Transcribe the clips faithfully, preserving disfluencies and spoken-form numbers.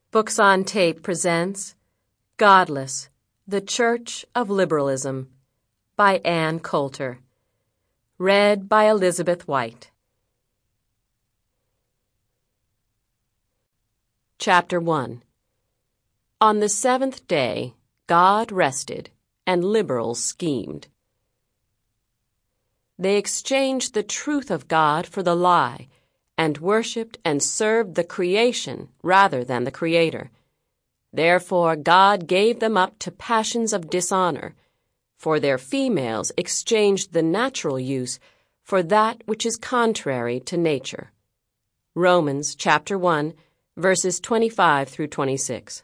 Books on Tape presents Godless, The Church of Liberalism by Ann Coulter. Read by Elizabeth White. Chapter one. On the seventh day, God rested, and liberals schemed. They exchanged the truth of God for the lie, and worshipped and served the creation rather than the Creator. Therefore God gave them up to passions of dishonor, for their females exchanged the natural use for that which is contrary to nature. Romans chapter one, verses twenty-five through twenty-six.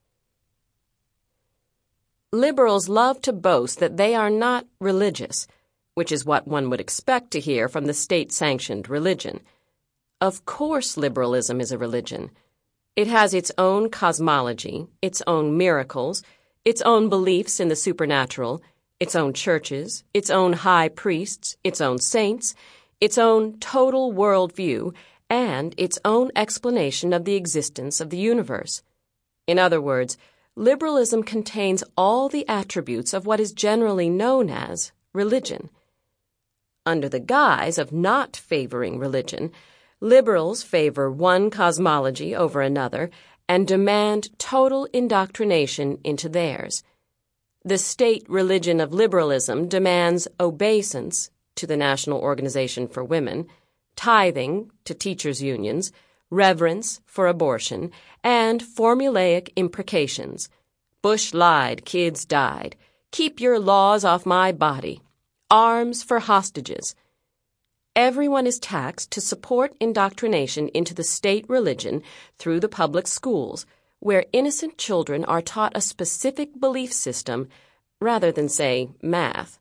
Liberals love to boast that they are not religious, which is what one would expect to hear from the state-sanctioned religion. Of course liberalism is a religion. It has its own cosmology, its own miracles, its own beliefs in the supernatural, its own churches, its own high priests, its own saints, its own total worldview, and its own explanation of the existence of the universe. In other words, liberalism contains all the attributes of what is generally known as religion. Under the guise of not favoring religion, liberals favor one cosmology over another and demand total indoctrination into theirs. The state religion of liberalism demands obeisance to the National Organization for Women, tithing to teachers' unions, reverence for abortion, and formulaic imprecations. Bush lied, kids died. Keep your laws off my body. Arms for hostages. Everyone is taxed to support indoctrination into the state religion through the public schools, where innocent children are taught a specific belief system rather than, say, math.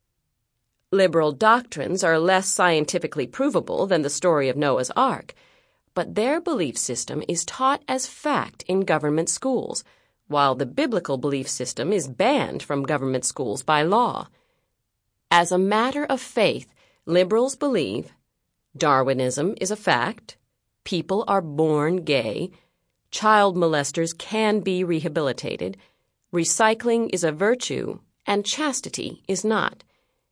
Liberal doctrines are less scientifically provable than the story of Noah's Ark, but their belief system is taught as fact in government schools, while the biblical belief system is banned from government schools by law. As a matter of faith, liberals believe Darwinism is a fact, people are born gay, child molesters can be rehabilitated, recycling is a virtue, and chastity is not.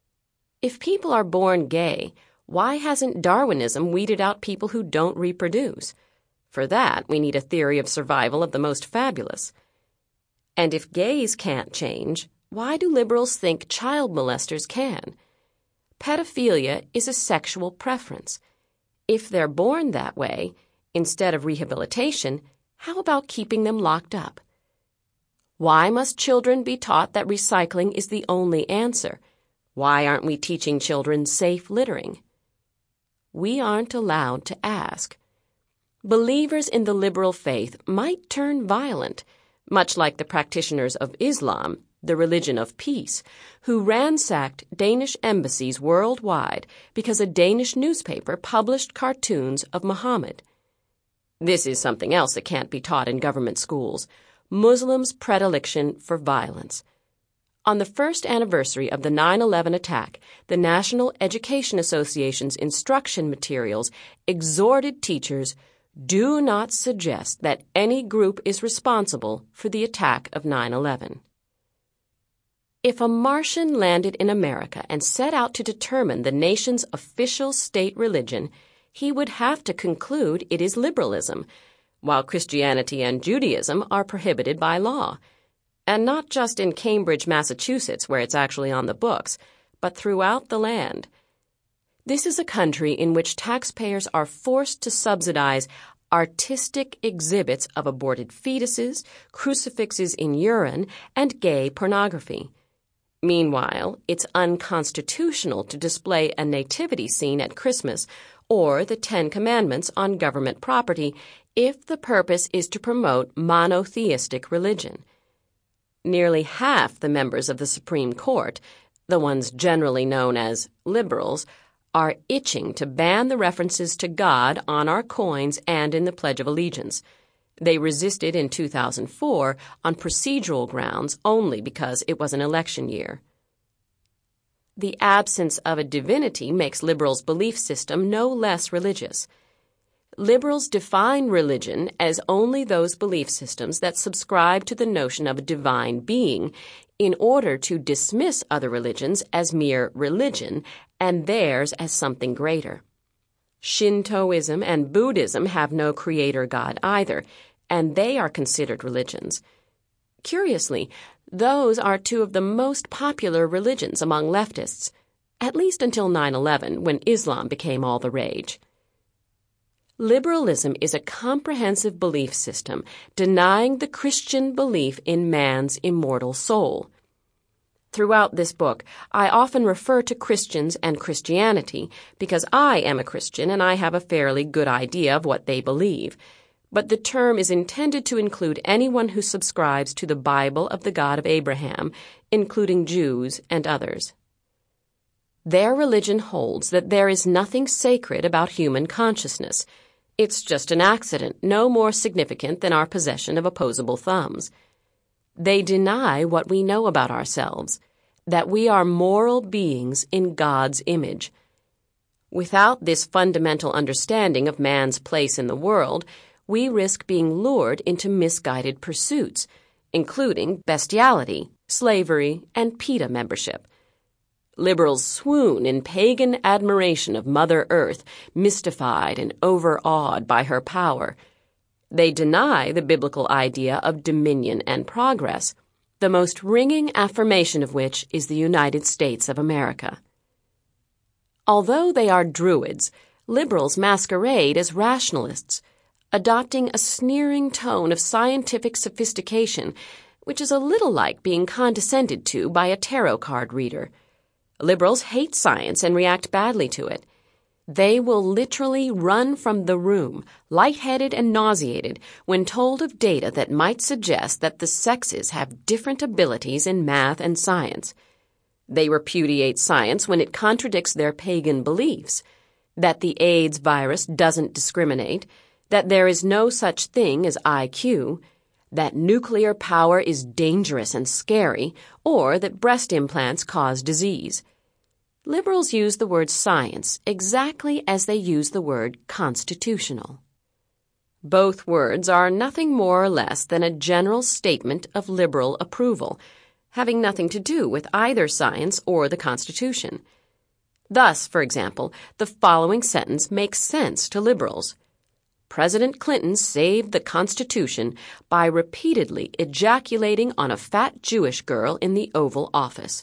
If people are born gay, why hasn't Darwinism weeded out people who don't reproduce? For that, we need a theory of survival of the most fabulous. And if gays can't change, why do liberals think child molesters can? Pedophilia is a sexual preference. If they're born that way, instead of rehabilitation, how about keeping them locked up? Why must children be taught that recycling is the only answer? Why aren't we teaching children safe littering? We aren't allowed to ask. Believers in the liberal faith might turn violent, much like the practitioners of Islam, the religion of peace, who ransacked Danish embassies worldwide because a Danish newspaper published cartoons of Muhammad. This is something else that can't be taught in government schools: Muslims' predilection for violence. On the first anniversary of the nine eleven attack, the National Education Association's instruction materials exhorted teachers, do not suggest that any group is responsible for the attack of nine eleven. If a Martian landed in America and set out to determine the nation's official state religion, he would have to conclude it is liberalism, while Christianity and Judaism are prohibited by law. And not just in Cambridge, Massachusetts, where it's actually on the books, but throughout the land. This is a country in which taxpayers are forced to subsidize artistic exhibits of aborted fetuses, crucifixes in urine, and gay pornography. Meanwhile, it's unconstitutional to display a nativity scene at Christmas or the Ten Commandments on government property if the purpose is to promote monotheistic religion. Nearly half the members of the Supreme Court, the ones generally known as liberals, are itching to ban the references to God on our coins and in the Pledge of Allegiance. They resisted in two thousand four on procedural grounds only because it was an election year. The absence of a divinity makes liberals' belief system no less religious. Liberals define religion as only those belief systems that subscribe to the notion of a divine being in order to dismiss other religions as mere religion and theirs as something greater. Shintoism and Buddhism have no creator god either, and they are considered religions. Curiously, those are two of the most popular religions among leftists, at least until nine eleven, when Islam became all the rage. Liberalism is a comprehensive belief system denying the Christian belief in man's immortal soul. Throughout this book, I often refer to Christians and Christianity because I am a Christian and I have a fairly good idea of what they believe. But the term is intended to include anyone who subscribes to the Bible of the God of Abraham, including Jews and others. Their religion holds that there is nothing sacred about human consciousness. It's just an accident, no more significant than our possession of opposable thumbs. They deny what we know about ourselves, that we are moral beings in God's image. Without this fundamental understanding of man's place in the world, we risk being lured into misguided pursuits, including bestiality, slavery, and PETA membership. Liberals swoon in pagan admiration of Mother Earth, mystified and overawed by her power. They deny the biblical idea of dominion and progress, the most ringing affirmation of which is the United States of America. Although they are Druids, liberals masquerade as rationalists, adopting a sneering tone of scientific sophistication, which is a little like being condescended to by a tarot card reader. Liberals hate science and react badly to it. They will literally run from the room, lightheaded and nauseated, when told of data that might suggest that the sexes have different abilities in math and science. They repudiate science when it contradicts their pagan beliefs, that the AIDS virus doesn't discriminate, that there is no such thing as I Q, that nuclear power is dangerous and scary, or that breast implants cause disease. Liberals use the word science exactly as they use the word constitutional. Both words are nothing more or less than a general statement of liberal approval, having nothing to do with either science or the Constitution. Thus, for example, the following sentence makes sense to liberals. President Clinton saved the Constitution by repeatedly ejaculating on a fat Jewish girl in the Oval Office.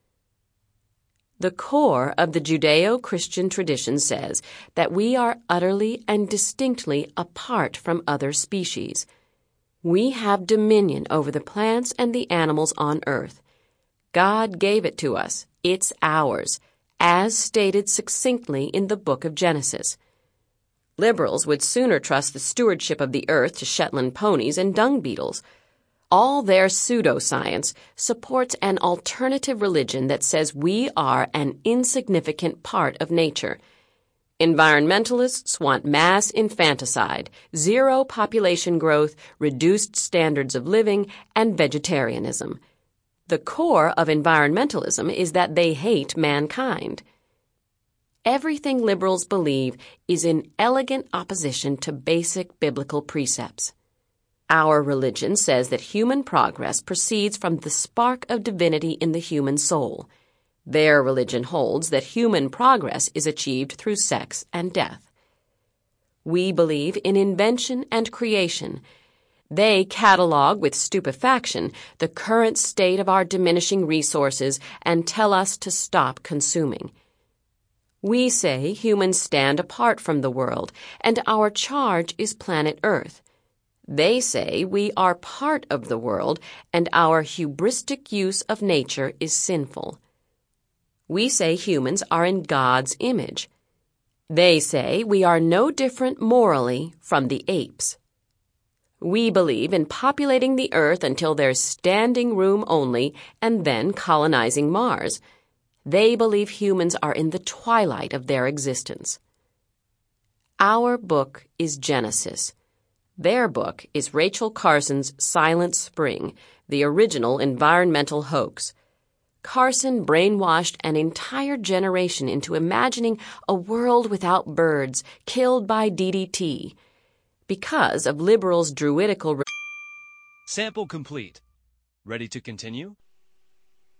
The core of the Judeo-Christian tradition says that we are utterly and distinctly apart from other species. We have dominion over the plants and the animals on earth. God gave it to us. It's ours, as stated succinctly in the book of Genesis. Liberals would sooner trust the stewardship of the earth to Shetland ponies and dung beetles. All their pseudoscience supports an alternative religion that says we are an insignificant part of nature. Environmentalists want mass infanticide, zero population growth, reduced standards of living, and vegetarianism. The core of environmentalism is that they hate mankind. Everything liberals believe is in elegant opposition to basic biblical precepts. Our religion says that human progress proceeds from the spark of divinity in the human soul. Their religion holds that human progress is achieved through sex and death. We believe in invention and creation. They catalog with stupefaction the current state of our diminishing resources and tell us to stop consuming. We say humans stand apart from the world, and our charge is planet Earth. They say we are part of the world, and our hubristic use of nature is sinful. We say humans are in God's image. They say we are no different morally from the apes. We believe in populating the Earth until there's standing room only, and then colonizing Mars. They believe humans are in the twilight of their existence. Our book is Genesis. Their book is Rachel Carson's Silent Spring, the original environmental hoax. Carson brainwashed an entire generation into imagining a world without birds killed by D D T. Because of liberals' druidical... Sample complete. Ready to continue?